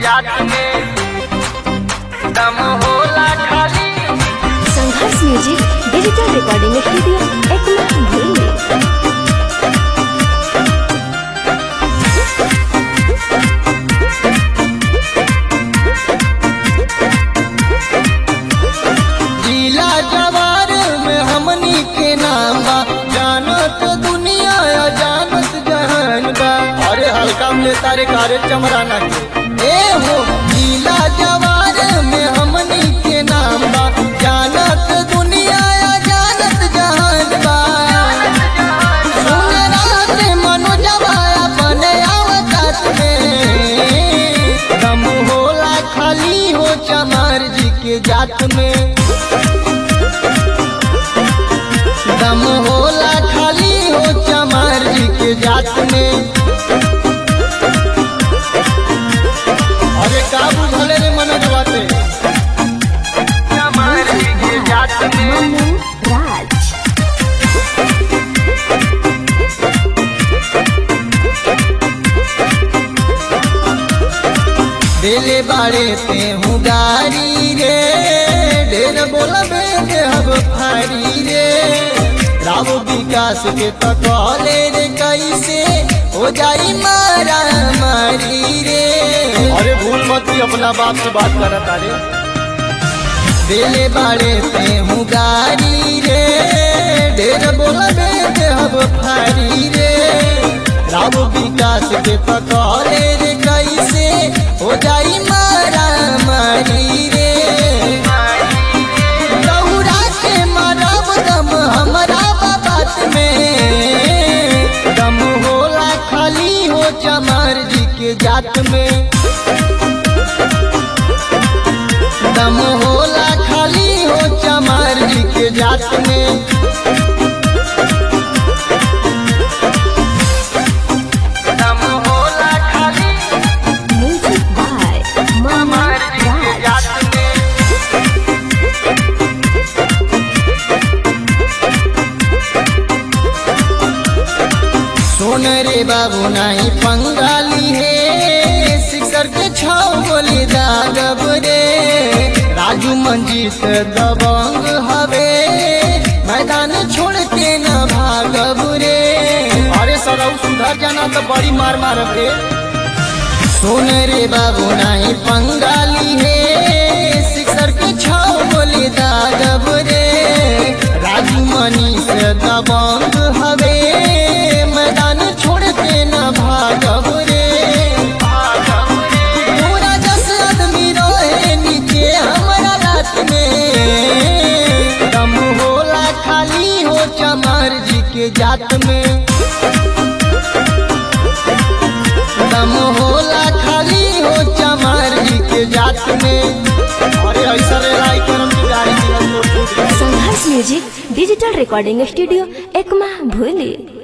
जात में दम होला खाली। Sangharsh music digital recording studio Ekma भूली। जिला जवार में हमनी के नाम बा, जानत दुनिया या जानत जहान बा। अरे हल्का में तारे कारे चमराना के ए हो। जिला जवार में हमनी के नाम बा, जानत दुनिया या जानत जहान बा। सुने रात मनोजवा अपने आवतात में दम होला खाली हो चमार जी के जात में। दम होला खाली हो चमार जी के जात में। अरे काबू भले रे मनोजवा पे चमार जी के जात में। मनु राज दिले बाड़े पे हूँ गारी रे, ढेर बोलबे दे हब फारी रे। राव विकास के तकले रे कैसे हो जाई मारा मारी रे। अरे भूल मत भी अपना बाप से बात कर तारे। दिले बाड़े पे हूँ गारी रे, ढेर बोलबे दे हब फारी रे। राव विकास के तकले रे कैसे हो जाई मारा मारी रे। दौड़ा के मारब दम हमारा बात में। दम होला खाली हो चमार जी के जात में। दम होला खाली हो चमार जी के जात में। दम होला खाली म्यूजिक बाय मनु चमार जी के राज। जात में। सुन रे बाबू नहीं पंगाली है, सिक्सर के छाव बोले दागब रे। राजू मंजीत दबंग हवे, मैदान छोड़ के न भागब रे। अरे सरऊ सुधर जाना तो बड़ी मार मारब रे। सुन रे बाबू नहीं पंगाली है, सिक्सर के छाव बोले दागब रे। राजू मनीष दबंग हवे, मैदान छोड़ के न भागब रे। पूरा 10 आदमी रोए नीचे हमारा रात में। दम होला खाली हो चमार जी के जात में। दम होला खाली हो चमार जी के जात में। अरे ऐसा रे राय करम की गाड़ी Sangharsh music digital recording studio Ekma भूली।